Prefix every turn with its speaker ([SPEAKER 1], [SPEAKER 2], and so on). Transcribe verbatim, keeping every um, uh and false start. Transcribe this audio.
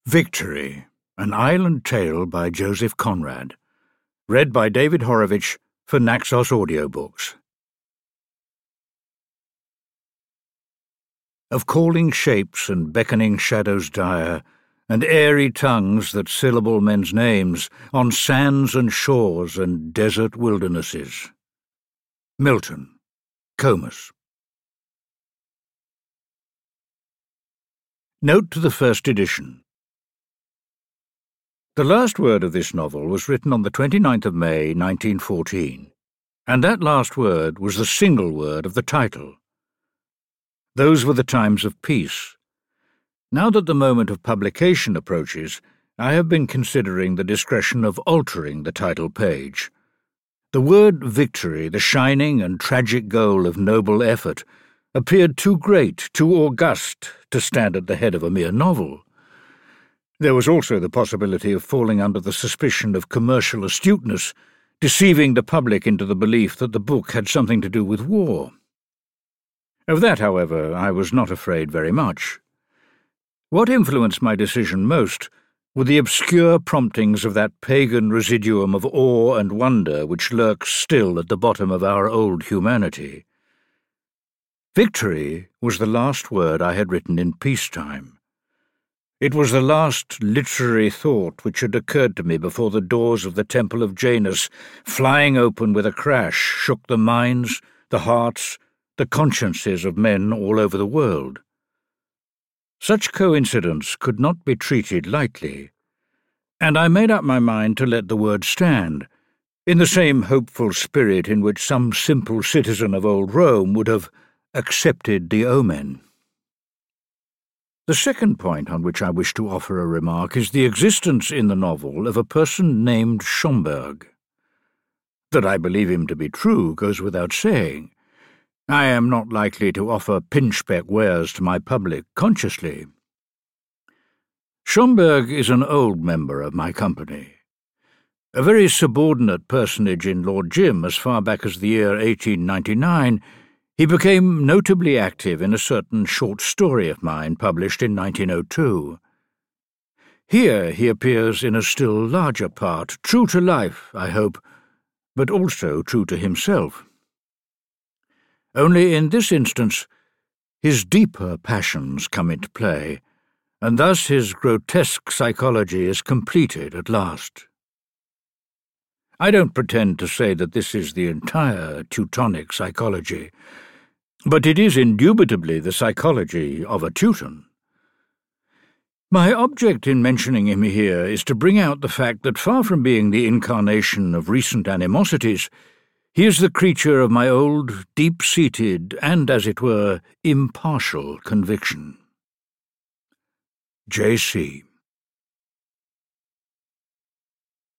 [SPEAKER 1] Victory, an Island Tale by Joseph Conrad. Read by David Horowitz for Naxos Audiobooks. Of calling shapes and beckoning shadows dire, and airy tongues that syllable men's names on sands and shores and desert wildernesses. Milton, Comus. Note to the first edition. The last word of this novel was written on the twenty-ninth of May, nineteen fourteen, and that last word was the single word of the title. Those were the times of peace. Now that the moment of publication approaches, I have been considering the discretion of altering the title page. The word victory, the shining and tragic goal of noble effort, appeared too great, too august, to stand at the head of a mere novel. There was also the possibility of falling under the suspicion of commercial astuteness, deceiving the public into the belief that the book had something to do with war. Of that, however, I was not afraid very much. What influenced my decision most were the obscure promptings of that pagan residuum of awe and wonder which lurks still at the bottom of our old humanity. Victory was the last word I had written in peacetime. It was the last literary thought which had occurred to me before the doors of the Temple of Janus, flying open with a crash, shook the minds, the hearts, the consciences of men all over the world. Such coincidence could not be treated lightly, and I made up my mind to let the word stand, in the same hopeful spirit in which some simple citizen of old Rome would have accepted the omen. The second point on which I wish to offer a remark is the existence in the novel of a person named Schomberg. That I believe him to be true goes without saying. I am not likely to offer pinchbeck wares to my public consciously. Schomberg is an old member of my company, a very subordinate personage in Lord Jim as far back as the year eighteen ninety-nine. He became notably active in a certain short story of mine published in nineteen oh two. Here he appears in a still larger part, true to life, I hope, but also true to himself. Only in this instance, his deeper passions come into play, and thus his grotesque psychology is completed at last. I don't pretend to say that this is the entire Teutonic psychology, but it is indubitably the psychology of a Teuton. My object in mentioning him here is to bring out the fact that far from being the incarnation of recent animosities, he is the creature of my old, deep-seated, and, as it were, impartial conviction. J C